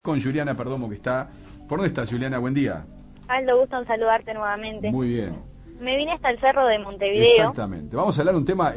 Con Juliana Perdomo, que está... ¿Por dónde estás, Juliana? Buen día. Aldo, gusto en saludarte nuevamente. Muy bien. Me vine hasta el cerro de Montevideo. Exactamente. Vamos a hablar de un tema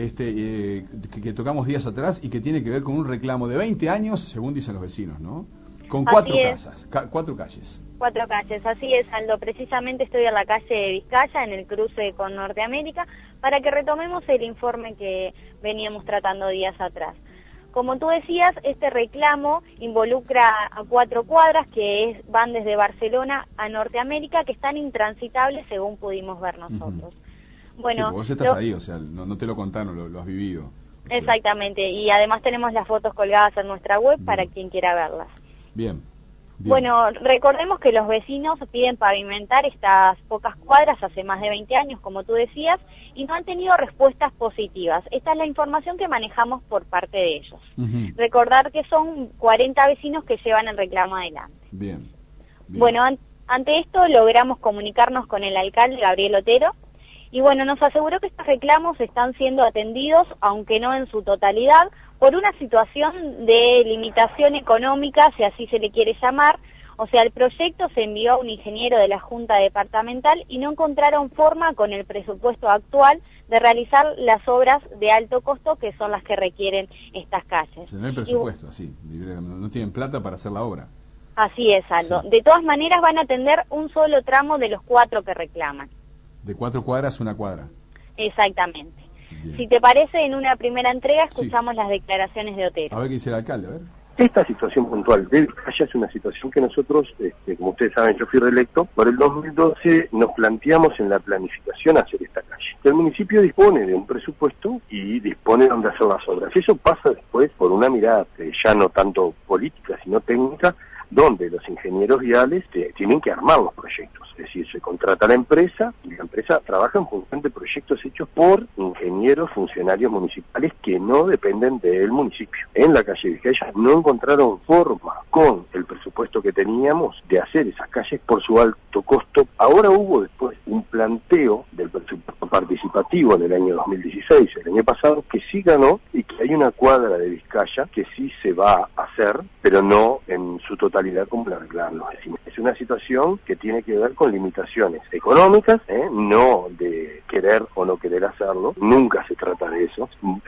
que tocamos días atrás y que tiene que ver con un reclamo de 20 años, según dicen los vecinos, ¿no? Con cuatro casas, cuatro calles. Cuatro calles, así es, Aldo. Precisamente estoy en la calle de Vizcaya, en el cruce con Norteamérica, para que retomemos el informe que veníamos tratando días atrás. Como tú decías, este reclamo involucra a 4 cuadras que van desde Barcelona a Norteamérica, que están intransitables según pudimos ver nosotros. Bueno, sí, vos estás ahí, o sea, no te lo contaron, lo has vivido. Exactamente, y además tenemos las fotos colgadas en nuestra web para quien quiera verlas. Bien. Bueno, recordemos que los vecinos piden pavimentar estas pocas cuadras hace más de 20 años, como tú decías, y no han tenido respuestas positivas. Esta es la información que manejamos por parte de ellos. Recordar que son 40 vecinos que llevan el reclamo adelante. Bien. Bueno, ante esto logramos comunicarnos con el alcalde, Gabriel Otero, y bueno, nos aseguró que estos reclamos están siendo atendidos, aunque no en su totalidad, por una situación de limitación económica, si así se le quiere llamar. O sea, el proyecto se envió a un ingeniero de la Junta Departamental y no encontraron forma con el presupuesto actual de realizar las obras de alto costo que son las que requieren estas calles. No hay presupuesto, así, no tienen plata para hacer la obra. Así es, Aldo. Sí. De todas maneras van a atender un solo tramo de los 4 que reclaman. De 4 cuadras, 1 cuadra. Exactamente. Bien. Si te parece, en una primera entrega escuchamos las declaraciones de Otero. A ver qué dice el alcalde, a ver. Esta situación puntual de Vizcaya es una situación que nosotros, como ustedes saben, yo fui reelecto, por el 2012 nos planteamos en la planificación hacer esta calle. El municipio dispone de un presupuesto y dispone de dónde hacer las obras. Eso pasa después por una mirada ya no tanto política, sino técnica, donde los ingenieros viales tienen que armar los proyectos. Es decir, se contrata a la empresa y la empresa trabaja en función de proyectos hechos por ingenieros, funcionarios municipales que no dependen del municipio. En la calle Vizcaya no encontraron forma con el presupuesto que teníamos de hacer esas calles por su alto costo. Ahora hubo después un planteo del presupuesto participativo en el año 2016, el año pasado, que sí ganó y que hay una cuadra de Vizcaya que sí se va a hacer, pero no en su totalidad como la reclaman los vecinos. Es una situación que tiene que ver con limitaciones económicas, no de querer o no querer hacerlo, nunca se trata de eso.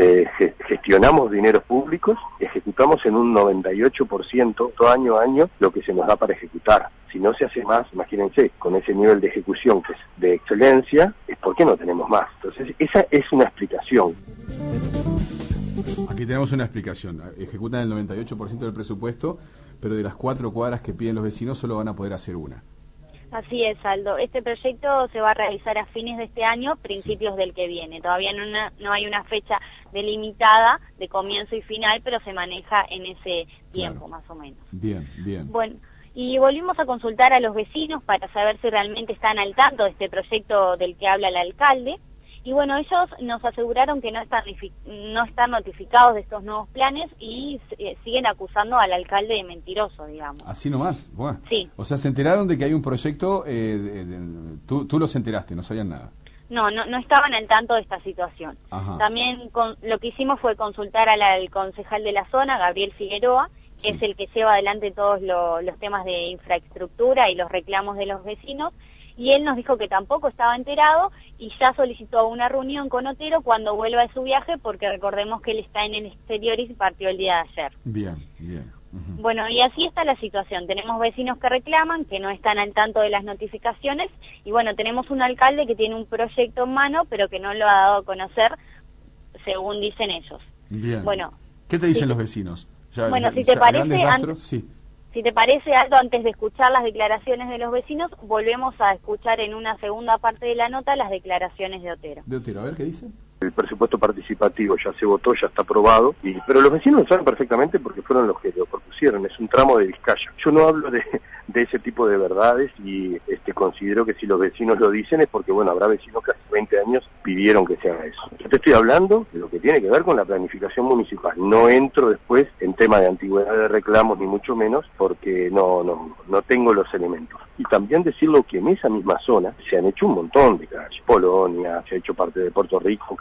Gestionamos dineros públicos, ejecutamos en un 98% todo año a año lo que se nos da para ejecutar. Si no se hace más, imagínense, con ese nivel de ejecución que es de excelencia, es porque no tenemos más. Entonces, esa es una explicación. Aquí tenemos una explicación. Ejecutan el 98% del presupuesto, pero de las 4 cuadras que piden los vecinos solo van a poder hacer una. Así es, Aldo. Este proyecto se va a realizar a fines de este año, principios del que viene. Todavía no hay una fecha delimitada de comienzo y final, pero se maneja en ese tiempo, más o menos. Bien. Bueno, y volvimos a consultar a los vecinos para saber si realmente están al tanto de este proyecto del que habla el alcalde. Y bueno, ellos nos aseguraron que no están notificados de estos nuevos planes y siguen acusando al alcalde de mentiroso, digamos. ¿Así nomás? Bueno. Sí. O sea, se enteraron de que hay un proyecto, tú los enteraste, no sabían nada. No estaban al tanto de esta situación. Ajá. También lo que hicimos fue consultar al concejal de la zona, Gabriel Figueroa, que es el que lleva adelante todos los temas de infraestructura y los reclamos de los vecinos, y él nos dijo que tampoco estaba enterado y ya solicitó una reunión con Otero cuando vuelva de su viaje, porque recordemos que él está en el exterior y partió el día de ayer. Bien. Bueno, y así está la situación. Tenemos vecinos que reclaman, que no están al tanto de las notificaciones, y bueno, tenemos un alcalde que tiene un proyecto en mano, pero que no lo ha dado a conocer, según dicen ellos. Bien. Bueno, ¿Qué te dicen los vecinos? Si te parece, Aldo, antes de escuchar las declaraciones de los vecinos, volvemos a escuchar en una segunda parte de la nota las declaraciones de Otero. A ver, ¿qué dice? El presupuesto participativo ya se votó, ya está aprobado, pero los vecinos lo saben perfectamente porque fueron los que lo propusieron, es un tramo de Vizcaya. Yo no hablo de ese tipo de verdades y considero que si los vecinos lo dicen es porque, bueno, habrá vecinos que hace 20 años pidieron que se haga eso. Yo te estoy hablando de lo que tiene que ver con la planificación municipal. No entro después en tema de antigüedad de reclamos, ni mucho menos, porque no tengo los elementos. Y también decirlo que en esa misma zona se han hecho un montón de calles. Polonia, se ha hecho parte de Puerto Rico, que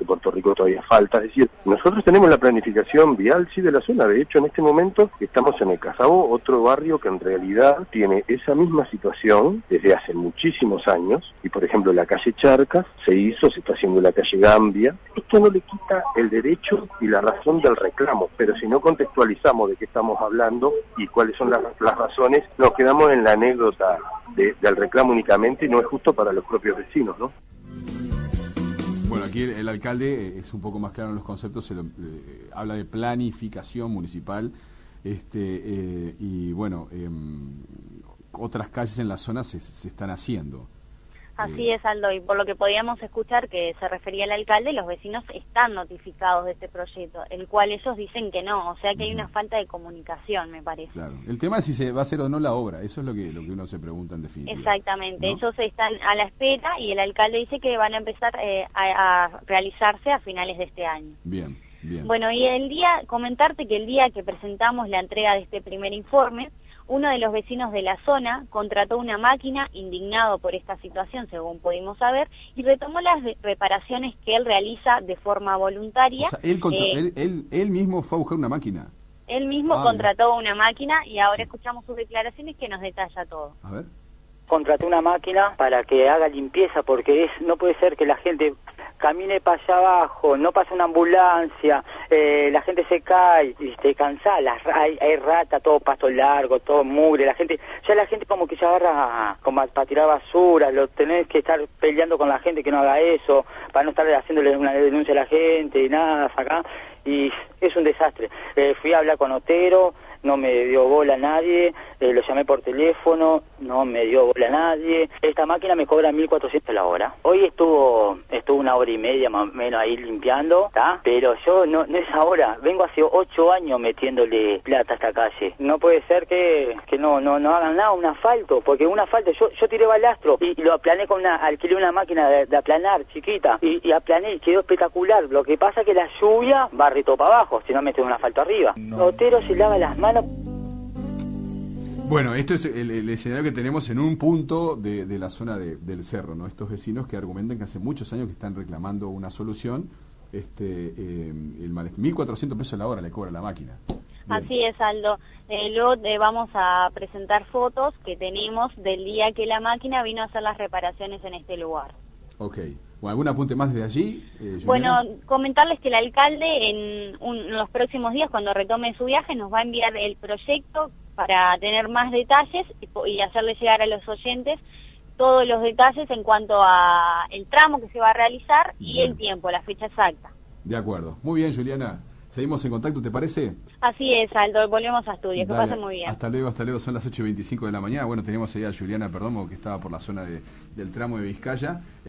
de Puerto Rico todavía falta. Es decir, nosotros tenemos la planificación vial, sí, de la zona. De hecho, en este momento estamos en el Cazabo, otro barrio que en realidad tiene esa misma situación desde hace muchísimos años. Y, por ejemplo, la calle Charcas se está haciendo la calle Gambia. Esto no le quita el derecho y la razón del reclamo, pero si no contextualizamos de qué estamos hablando y cuáles son las razones, nos quedamos en la anécdota del reclamo únicamente, y no es justo para los propios vecinos, ¿no? Bueno, aquí el alcalde es un poco más claro en los conceptos, habla de planificación municipal, y bueno, otras calles en la zona se están haciendo. Así es, Aldo, y por lo que podíamos escuchar que se refería el alcalde, los vecinos están notificados de este proyecto, el cual ellos dicen que no, o sea que hay una falta de comunicación, me parece. Claro, el tema es si se va a hacer o no la obra, eso es lo que uno se pregunta en definitiva. Exactamente, ¿no? Ellos están a la espera y el alcalde dice que van a empezar a realizarse a finales de este año. Bien, bien. Bueno, y comentarte que el día que presentamos la entrega de este primer informe, uno de los vecinos de la zona contrató una máquina indignado por esta situación, según pudimos saber, y retomó las reparaciones que él realiza de forma voluntaria. O sea, él mismo fue a buscar una máquina. Él mismo contrató una máquina y ahora escuchamos sus declaraciones que nos detalla todo. A ver. Contraté una máquina para que haga limpieza, porque no puede ser que la gente camine para allá abajo, no pasa una ambulancia, la gente se cae y te cansa, hay rata, todo pasto largo, todo mugre, la gente como que se agarra como para tirar basura, lo tenés que estar peleando con la gente que no haga eso, para no estar haciéndole una denuncia a la gente y nada, acá, y es un desastre. Fui a hablar con Otero, no me dio bola a nadie, lo llamé por teléfono, no me dio bola a nadie. Esta máquina me cobra 1.400 la hora. Hoy estuvo 1 hora y media más o menos ahí limpiando, ¿tá? Pero yo no es ahora, vengo hace 8 años metiéndole plata a esta calle. No puede ser que no hagan nada, un asfalto, porque un asfalto, yo tiré balastro y lo aplané alquilé una máquina de aplanar chiquita y aplané y quedó espectacular. Lo que pasa es que la lluvia barre todo para abajo, si no metes un asfalto arriba. No. Otero se lava las manos. Bueno, esto es el escenario que tenemos en un punto de la zona del cerro, ¿no? Estos vecinos que argumentan que hace muchos años que están reclamando una solución, el 1.400 pesos la hora le cobra la máquina. Bien. Así es, Aldo. Luego vamos a presentar fotos que tenemos del día que la máquina vino a hacer las reparaciones en este lugar. Ok. Bueno, ¿algún apunte más desde allí? Bueno, comentarles que el alcalde en los próximos días, cuando retome su viaje, nos va a enviar el proyecto para tener más detalles y hacerle llegar a los oyentes todos los detalles en cuanto a el tramo que se va a realizar y el tiempo, la fecha exacta. De acuerdo. Muy bien, Juliana. Seguimos en contacto, ¿te parece? Así es, Aldo. Volvemos a estudios. Que pasen muy bien. Hasta luego. Son las 8:25 de la mañana. Bueno, teníamos ahí a Juliana Perdomo, que estaba por la zona del tramo de Vizcaya.